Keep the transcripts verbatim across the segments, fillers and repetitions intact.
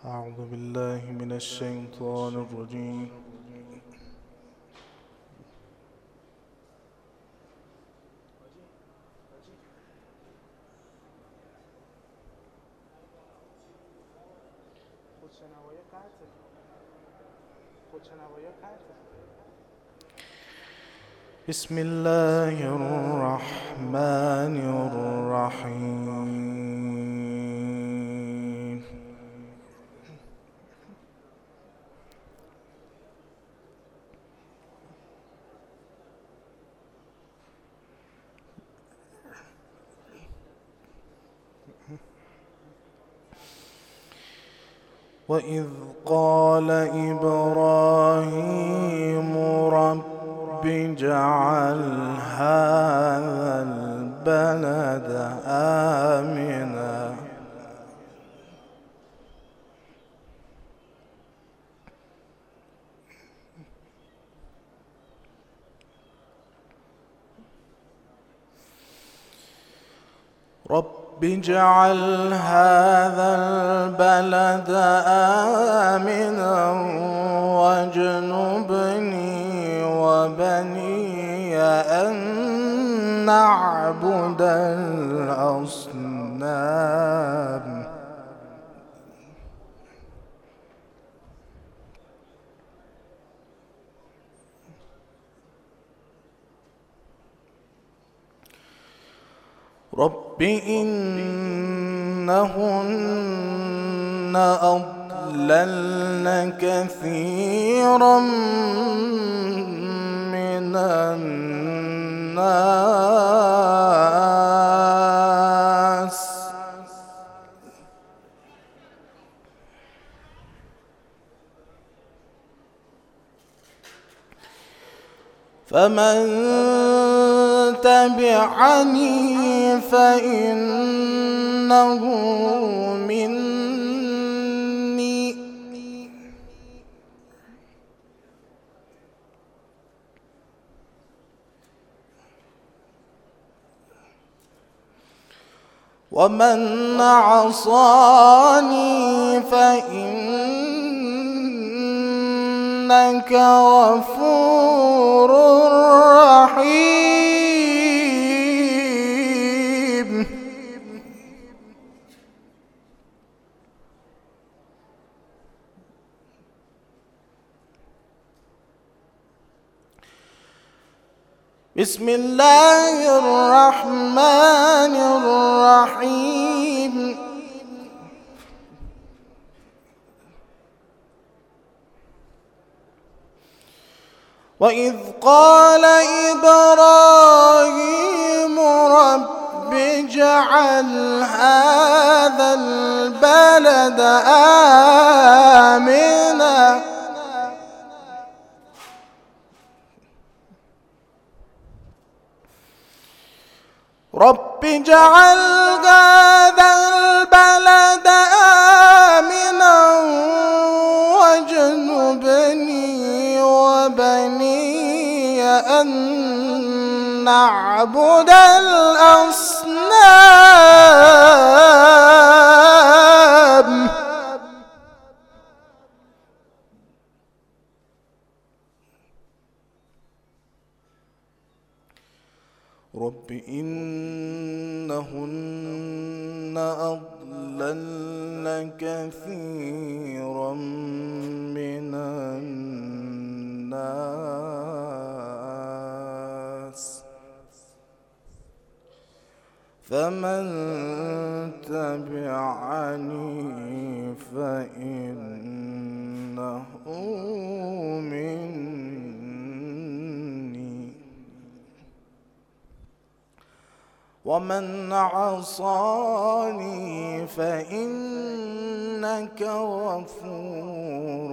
أعوذ بالله من الشيطان الرجيم. بسم الله الرحمن الرحيم. وإذ قال إبراهيم رب اجعل هذا البلد آمنا رب اجعل هذا البلد آمنا واجنبني وبني أن نعبد الأصنام رب إنهن أضللن كثيرا من الناس فمن تبعني فإنه مني ومن عصاني فإنك غفور رحيم بسم الله الرحمن الرحيم وإذ قال إبراهيم رب اجعل هذا البلد آمنا رب اجعل هذا البلد آمنا واجنبني وبني أن نعبد الأصنام رب إنهن أضللن كثيرا من الناس فمن تبعني فإنه مني ومن عصاني فإنك غفور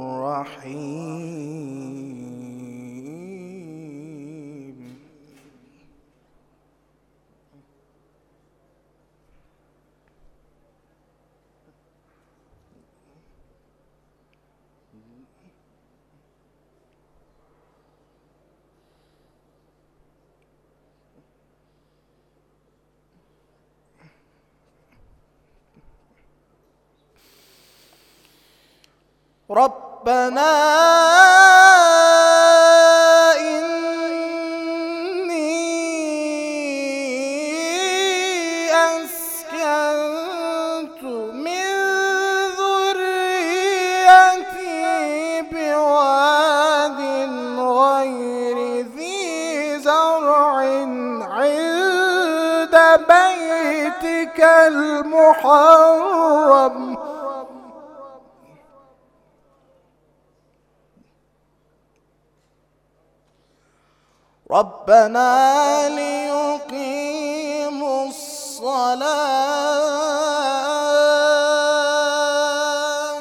رحيم ربنا إني أسكنت من ذريتي بواد غير ذي زرع عند بيتك المحرم ربنا ليقيموا الصلاة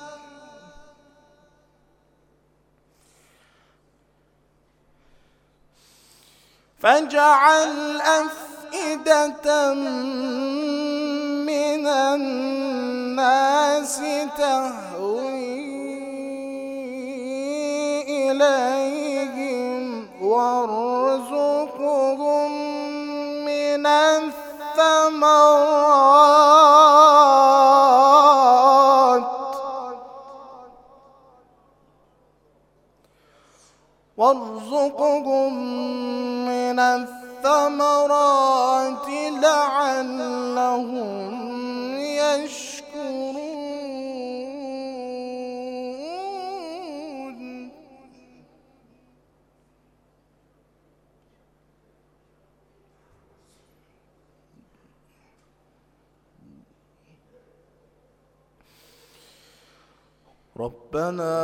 فاجعل أفئدة من الناس تهوي إليهم وارزقهم من الثمرات وارزقهم من الثمرات لعلهم يشكرون ربنا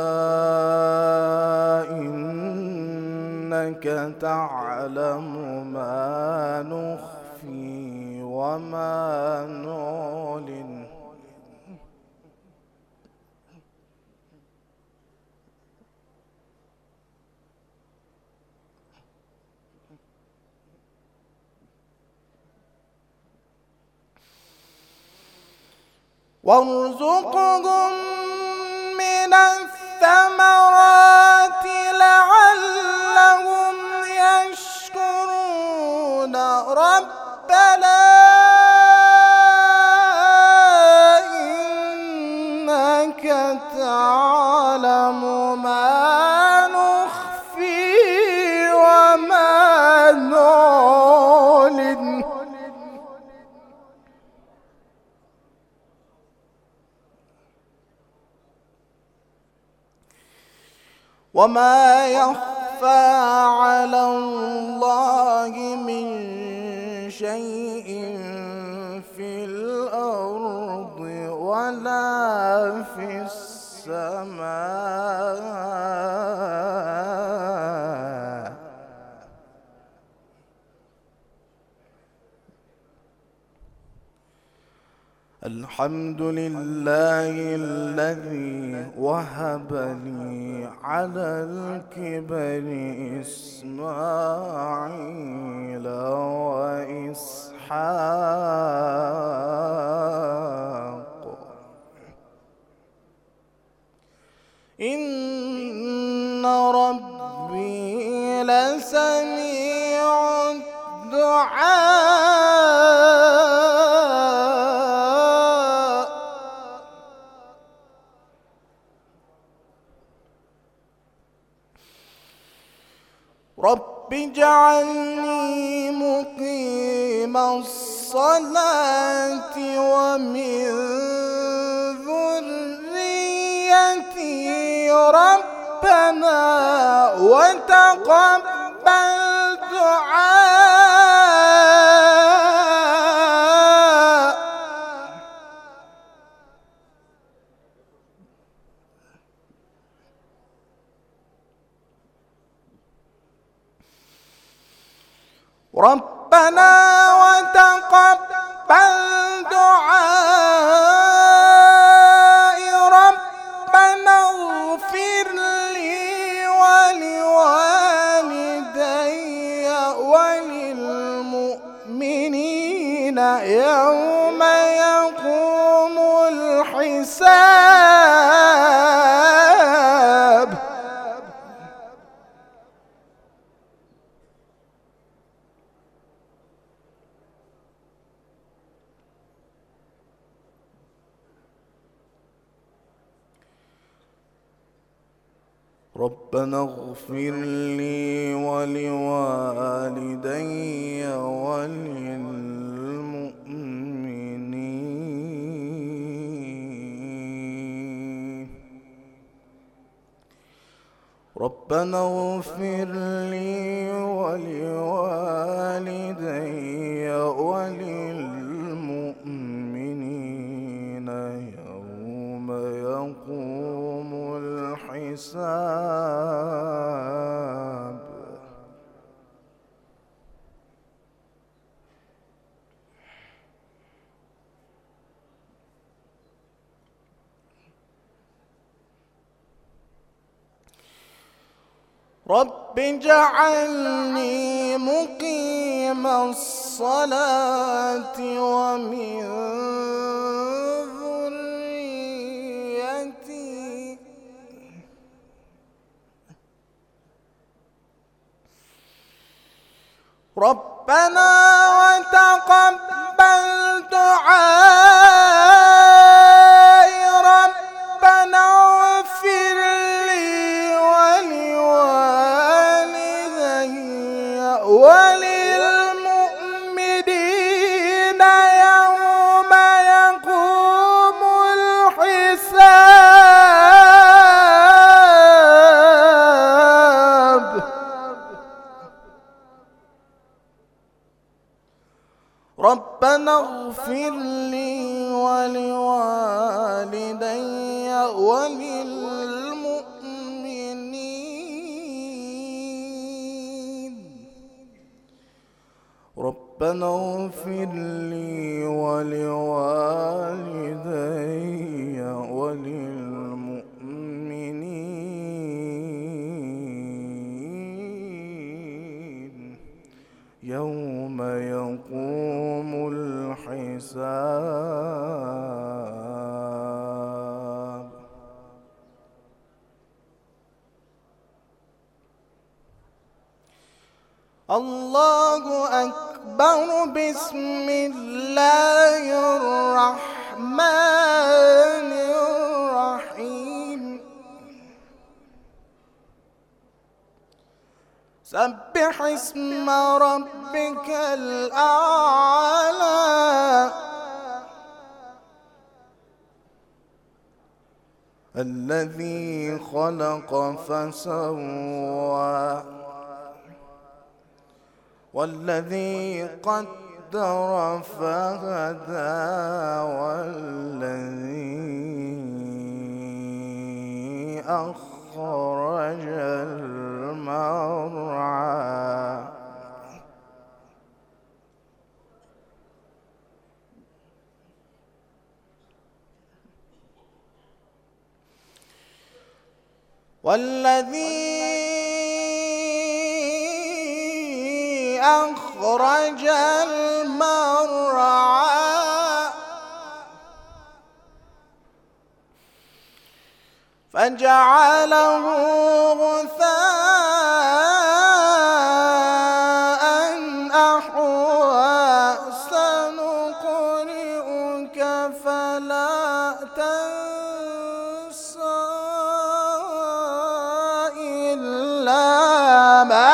إنك تعلم ما نخفي وما نعلن وارزقهم من الثمرات لعلهم يشكرون ربنا إنك تعلم ما نخفي وما نعلن وما يخفى على الله من شيء في الأرض ولا في السماء الحمد لله الذي وهب لي على الكبر إسماعيل وإسحاق إن ربي لسميع الدعاء رب اجعلني مقيم الصلاة ومن ذريتي ربنا وتقبل دعاء ربنا وتقبل دعاء ربنا اغفر لي ولوالدي وللمؤمنين يوم يقوم الحساب ربنا اغفر لي ولوالدي وللمؤمنين ربنا اغفر لي ولوالدي وللمؤمنين يوم يقوم الحساب رب اجعلني مقيم الصلاة ومن ذريتي ربنا وتقبل دعائي ربنا اغفر لي ولوالدي وللمؤمنين يوم يقوم الحساب ربنا اغفر لي ولوالدي وللمؤمنين ربنا اغفر لي ولوالدي وللمؤمنين يوم يقوم الحساب الله أكبر بسم الله الرحمن الرحيم سبح اسم ربك الأعلى الذي خلق فسوى والذي قدر فهدى والذي أخرج المرعى والذي أخرج المرعى فجعله غثاء أحوى سنقرئك فلا تنسى إلا ما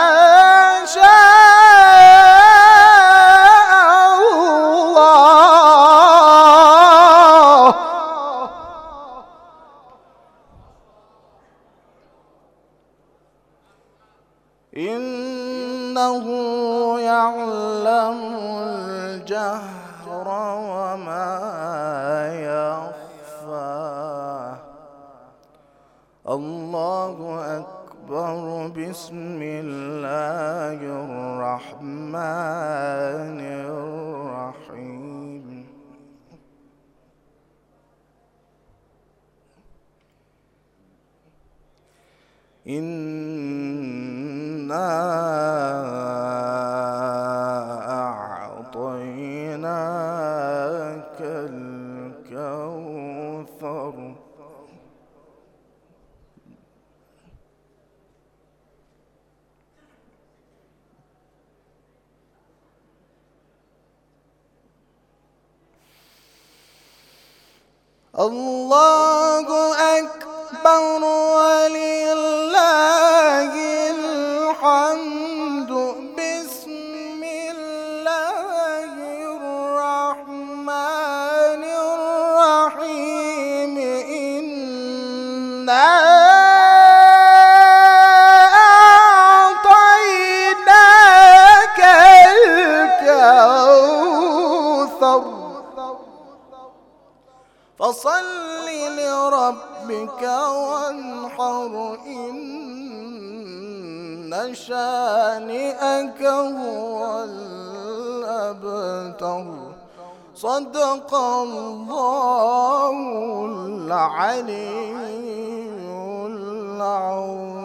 إنه يعلم الجهر وما يخفى الله أكبر بسم الله الرحمن الرحيم إنا أعطيناك الكوثر الله أكبر ولله الحمد بسم الله الرحمن الرحيم إنا أعطيناك الكوثر فصل لربك وانحر إن شانئك هو الأبتر صدق الله العلي العظيم.